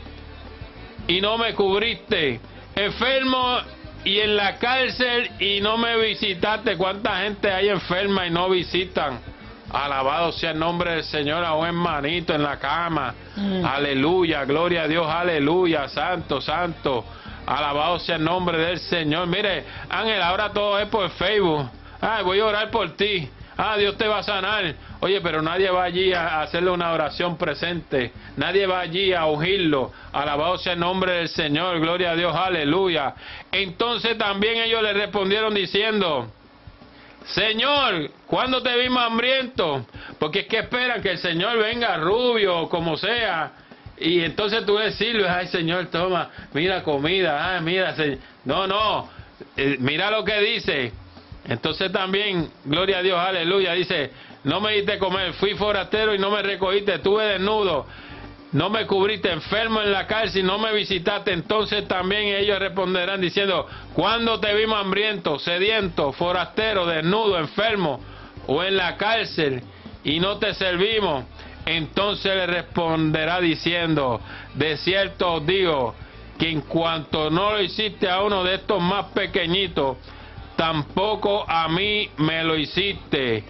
y no me cubriste. Enfermo y en la cárcel y no me visitaste. ¿Cuánta gente hay enferma y no visitan? Alabado sea el nombre del Señor. A un hermanito en la cama. Aleluya, gloria a Dios, aleluya, santo, santo. Alabado sea el nombre del Señor. Mire, Ángel, ahora todo es por Facebook. Voy a orar por ti. Dios te va a sanar. Oye, pero nadie va allí a hacerle una oración presente. Nadie va allí a ungirlo. Alabado sea el nombre del Señor. Gloria a Dios, aleluya. Entonces también ellos le respondieron diciendo, Señor, ¿cuándo te vimos hambriento? Porque es que esperan que el Señor venga rubio, como sea. Y entonces tú le sirves, ay Señor, toma, mira comida, mira, Señor. No, mira lo que dice. Entonces también, gloria a Dios, aleluya, dice, no me diste comer, fui forastero y no me recogiste, estuve desnudo, no me cubriste, enfermo en la cárcel, no me visitaste. Entonces también ellos responderán diciendo, ¿cuándo te vimos hambriento, sediento, forastero, desnudo, enfermo o en la cárcel y no te servimos? Entonces le responderá diciendo, de cierto os digo que en cuanto no lo hiciste a uno de estos más pequeñitos, tampoco a mí me lo hiciste.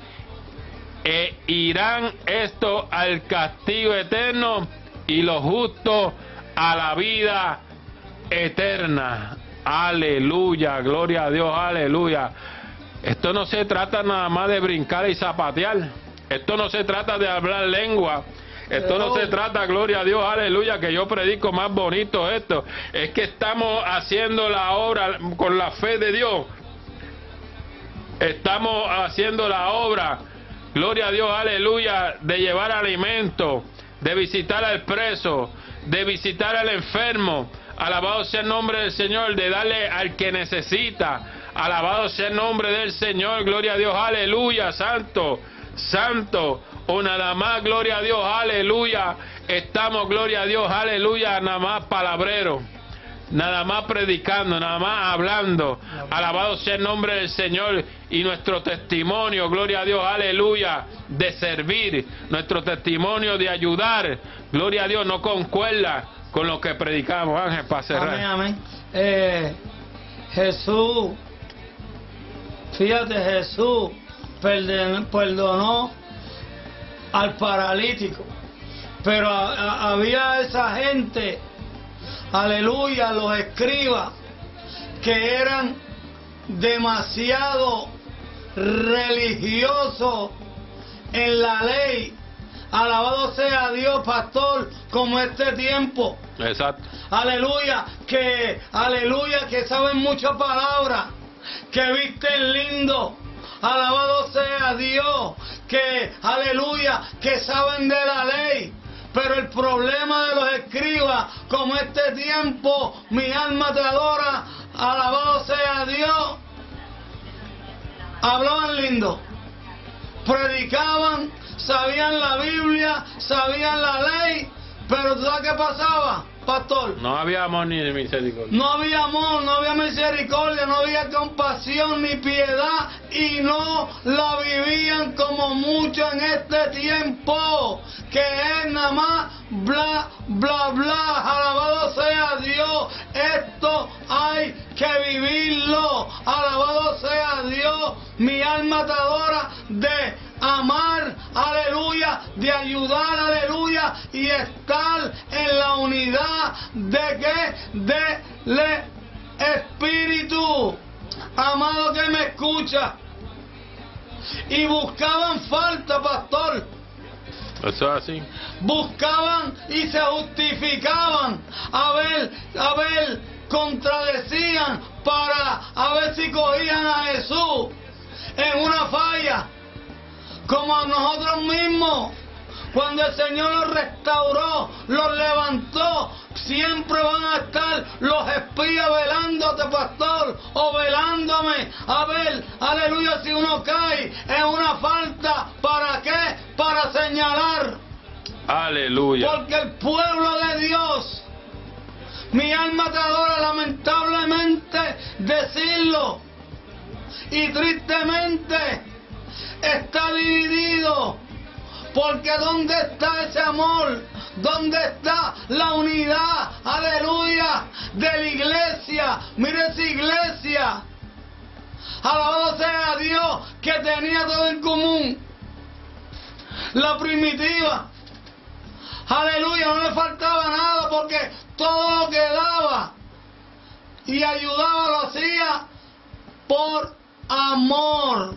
E irán estos al castigo eterno y los justos a la vida eterna. Aleluya, gloria a Dios, aleluya. Esto no se trata nada más de brincar y zapatear. Esto no se trata de hablar lengua. Esto no se trata, gloria a Dios, aleluya, que yo predico más bonito esto. Es que estamos haciendo la obra con la fe de Dios. Estamos haciendo la obra, gloria a Dios, aleluya, de llevar alimento, de visitar al preso, de visitar al enfermo. Alabado sea el nombre del Señor, de darle al que necesita. Alabado sea el nombre del Señor, gloria a Dios, aleluya, santo, santo. O nada más, gloria a Dios, aleluya. Estamos, gloria a Dios, aleluya, nada más palabreros. nada más predicando, nada más hablando. Alabado sea el nombre del Señor. Y nuestro testimonio, gloria a Dios, aleluya, de servir, nuestro testimonio de ayudar, gloria a Dios, no concuerda con lo que predicamos. Ángel, para cerrar.
Amén, amén. Jesús, fíjate, Jesús perdonó al paralítico, pero había esa gente, aleluya, los escribas, que eran demasiado religiosos en la ley. Alabado sea Dios, pastor, como este tiempo.
Exacto.
Aleluya, que saben muchas palabras, que visten lindo. Alabado sea Dios, que aleluya, que saben de la ley. Pero el problema de los escribas, como este tiempo, mi alma te adora, alabado sea Dios, hablaban lindo, predicaban, sabían la Biblia, sabían la ley, pero ¿tú sabes qué pasaba, pastor?
No había amor ni misericordia.
No había amor, no había misericordia, no había compasión ni piedad, y no la vivían como mucho en este tiempo, que es nada más bla, bla, bla. Alabado sea Dios, esto hay que vivirlo. Alabado sea Dios, mi alma te adora, de amar, aleluya, de ayudar, aleluya, y estar en la unidad de que del Espíritu. Amado que me escucha, y buscaban falta, pastor.
Eso es así.
Buscaban y se justificaban, a ver, contradecían para a ver si cogían a Jesús en una falla, como a nosotros mismos. Cuando el Señor los restauró, los levantó, siempre van a estar los espías velándote, pastor, o velándome, a ver, aleluya, si uno cae en una falta, ¿para qué? Para señalar.
Aleluya.
Porque el pueblo de Dios, mi alma te adora, lamentablemente decirlo, y tristemente está dividido. Porque ¿dónde está ese amor? ¿Dónde está la unidad? Aleluya, de la iglesia. Mire esa iglesia, alabado sea Dios, que tenía todo en común. La primitiva, aleluya, no le faltaba nada, porque todo lo que daba y ayudaba lo hacía por amor,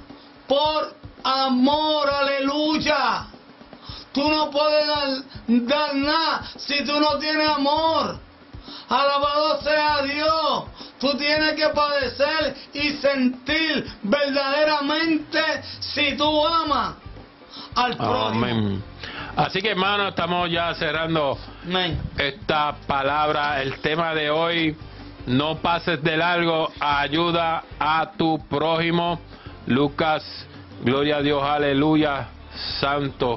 aleluya. Tú no puedes dar nada si tú no tienes amor. Alabado sea Dios. Tú tienes que padecer y sentir verdaderamente si tú amas al prójimo.
Amén. Así que, hermano, estamos ya cerrando esta palabra. El tema de hoy: no pases de largo, ayuda a tu prójimo. Lucas, gloria a Dios, aleluya, santo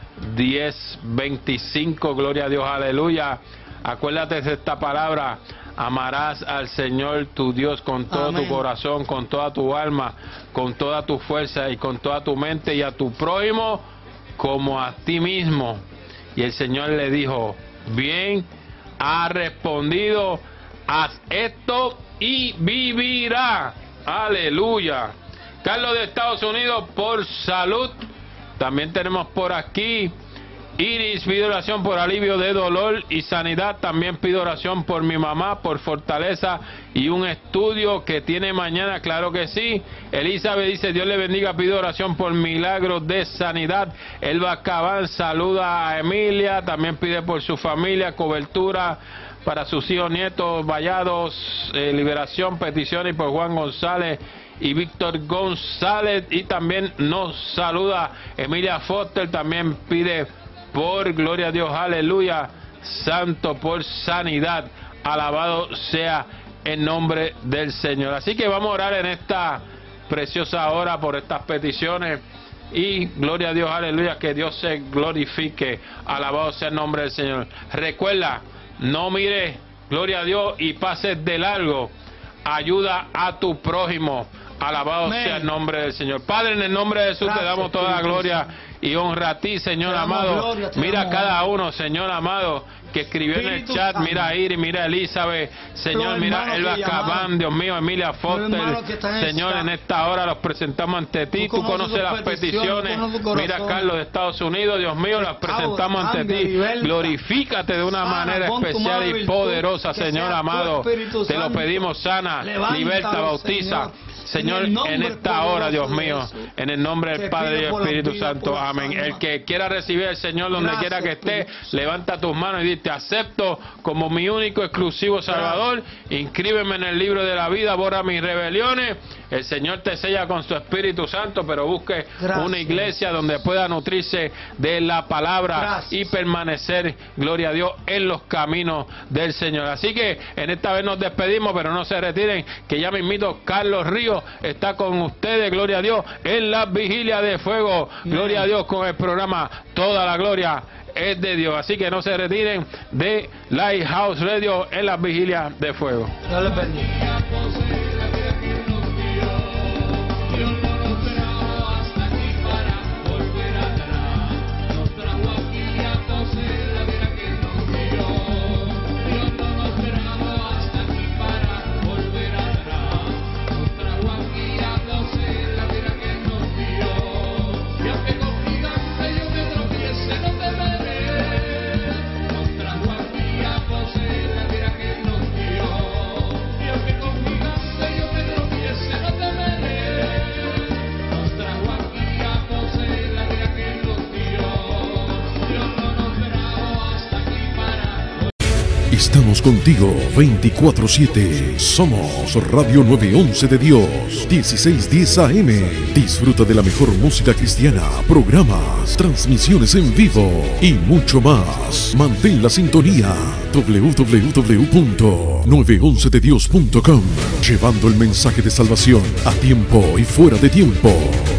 10:25, gloria a Dios, aleluya. Acuérdate de esta palabra: amarás al Señor tu Dios con todo tu corazón, con toda tu alma, con toda tu fuerza y con toda tu mente, y a tu prójimo como a ti mismo. Y el Señor le dijo: bien ha respondido, haz esto y vivirá. Aleluya. Carlos de Estados Unidos, por salud. También tenemos por aquí Iris, pido oración por alivio de dolor y sanidad. También pido oración por mi mamá, por fortaleza y un estudio que tiene mañana, claro que sí. Elizabeth dice: Dios le bendiga, pido oración por milagros de sanidad. Elba Cabán saluda a Emilia, también pide por su familia, cobertura para sus hijos, nietos, vallados, liberación, peticiones por Juan González y Víctor González. Y también nos saluda Emilia Foster, también pide por, gloria a Dios, aleluya, santo, por sanidad. Alabado sea el nombre del Señor. Así que vamos a orar en esta preciosa hora por estas peticiones. Y gloria a Dios, aleluya, que Dios se glorifique. Alabado sea el nombre del Señor. Recuerda, no mires gloria a Dios, y pases de largo. Ayuda a tu prójimo. Alabado sea el nombre del Señor. Padre, en el nombre de Jesús, te damos toda la gloria y honra a ti, Señor amado. Mira cada uno, Señor amado, que escribió en el chat. Mira a Iris, mira a Elizabeth, Señor, mira a Elba Cabán, Dios mío, Emilia Foster, Señor, en esta hora los presentamos ante ti. Tú conoces las peticiones. Mira a Carlos de Estados Unidos, Dios mío, las presentamos ante ti. Glorifícate de una manera especial y poderosa, Señor amado. Te lo pedimos, sana, liberta, bautiza. Señor, en esta hora, Dios mío, en el nombre del Padre y del Espíritu Santo, amén. El que quiera recibir al Señor donde quiera que esté, levanta tus manos y di: te acepto como mi único exclusivo Salvador, inscríbeme en el libro de la vida, borra mis rebeliones. El Señor te sella con su Espíritu Santo, pero busque una iglesia donde pueda nutrirse de la palabra y permanecer, gloria a Dios, en los caminos del Señor. Así que en esta vez nos despedimos, pero no se retiren, que ya mismito Carlos Ríos está con ustedes, gloria a Dios, en las vigilias de fuego. Gloria a Dios, con el programa Toda la Gloria es de Dios. Así que no se retiren de Lighthouse Radio en las vigilias de fuego.
Dios les bendiga.
Estamos contigo 24/7. Somos Radio 911 de Dios, 1610 AM. Disfruta de la mejor música cristiana, programas, transmisiones en vivo y mucho más. Mantén la sintonía. www.911dedios.com, llevando el mensaje de salvación a tiempo y fuera de tiempo.